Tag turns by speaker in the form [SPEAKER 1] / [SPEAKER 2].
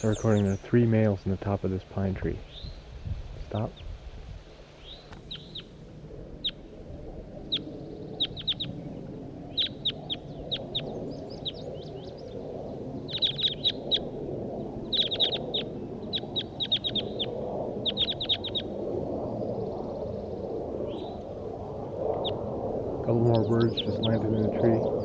[SPEAKER 1] I'm recording the 3 males in the top of this pine tree. Stop. A couple more birds just landed in the tree.